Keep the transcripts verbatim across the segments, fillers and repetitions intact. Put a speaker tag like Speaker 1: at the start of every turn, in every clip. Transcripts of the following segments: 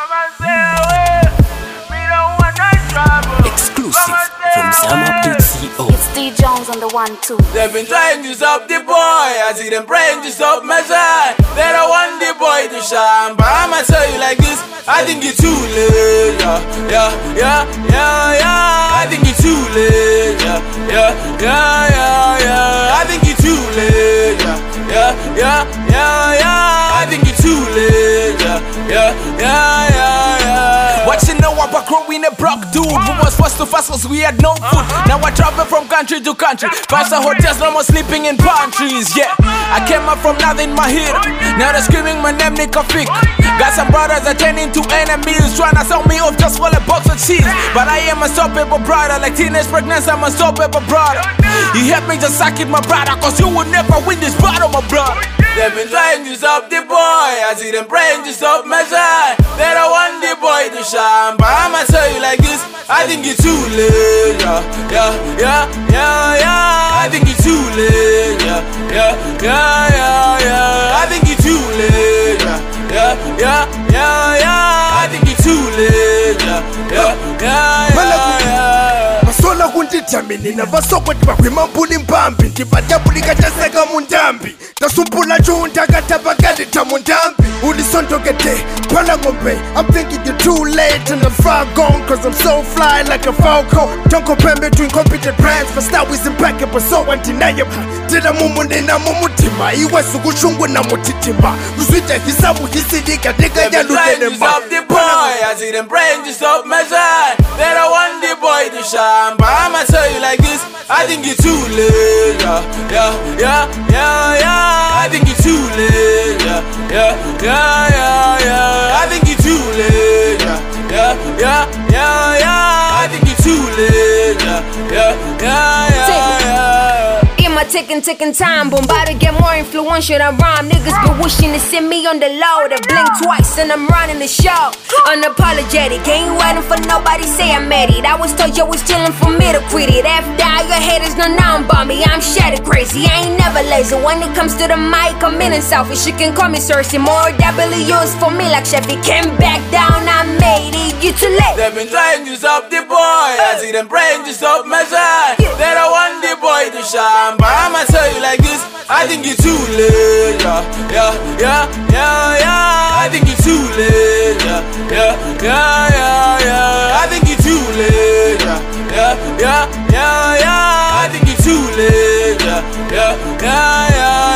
Speaker 1: Exclusive from Zam up dot co.
Speaker 2: It's D Jones on the one too.
Speaker 3: They've been trying to stop the boy, I see them praying to stop my shine. They don't want the boy to shine, but I'ma tell you like this, I think it's too late. Yeah, yeah, yeah, yeah, yeah. I think it's too late. Yeah, yeah, yeah, yeah, yeah. I think it's too late. Yeah, yeah, yeah, yeah, yeah. I think it's too late. Yeah, yeah, yeah, yeah, yeah.
Speaker 4: What you know about growing a broke dude? We was forced to fast cause we had no food. Now I travel from country to country, five star hotels, no more sleeping in pantries. Yeah, I came up from nothing, my hero. Now they're screaming my name, Nico Fick. Got some brothers that turn into enemies, trying to sell me off just for a box of cheese. But I am a unstoppable brother, like teenage pregnancy, I'm a unstoppable brother. You help me just suck it, my brother, cause you will never win this battle, my brother.
Speaker 3: They've been trying to stop the boy, I see them praying to stop my shine. They don't want the boy to shine, but I'ma tell you like this, I think it's too late. Yeah, yeah, yeah, yeah, yeah. I think it's too late. Yeah, yeah, yeah, yeah, yeah. I think it's too late. Yeah, yeah, yeah, yeah, yeah. I think it's too late. Yeah, yeah, yeah, yeah, yeah.
Speaker 5: Masola kunditamini na vasokwati vakwimambuli mpambi ndivadabulika taseka mundambi tasumpula chunda katavakadita mundambi ulisondokete pala ngombe. I'm thinking you're too late and I'm far gone cause I'm so fly like a falcon. Don't compare me to incompetent brands, but style is impeccable so undeniable. Tila mumunde na mumutima iwesu kushungu na mutitima uzwita hisabu hisidika dika ya ludene ma.
Speaker 3: Stop the boy, I see them praying to stop my shine. They don't want the boy to shine, but I'ma tell you like this, I think it's too late. Yeah, yeah, yeah, yeah, yeah. I think it's too late. Yeah, yeah, yeah, yeah, yeah. I think it's too late. Yeah, yeah, yeah, yeah, yeah. I think it's too late. Yeah, yeah, yeah, yeah, yeah.
Speaker 6: In my ticking, ticking time, boom, about to get more influential than rhyme. Niggas been wishing to send me on the low. They blink twice and I'm running the show. Unapologetic, ain't waiting for nobody say I made it. I was told you was chilling for me to quit it. After all your haters know now about me, I'm shattered crazy. I ain't never lazy. When it comes to the mic, I'm in and selfish. You can call me Cersei. More W's for me like Chevy. Came back down, I made it. You too late.
Speaker 3: They've been trying to stop the boy, I see them praying to stop my shine. They don't want the boy to shine, but I'ma tell you like this, I think it's too late. Yeah, yeah, yeah, yeah, yeah. I think it's too late. Yeah, yeah, yeah, yeah, yeah. I think it's too late. Yeah, yeah, yeah, yeah, yeah. I think it's too late. Yeah, yeah, yeah, yeah,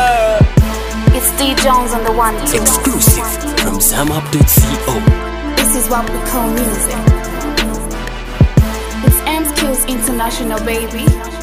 Speaker 3: yeah.
Speaker 2: It's D Jones on the one too.
Speaker 1: Exclusive from Zam up dot co.
Speaker 2: This is what we call music. It's M Skills International, baby.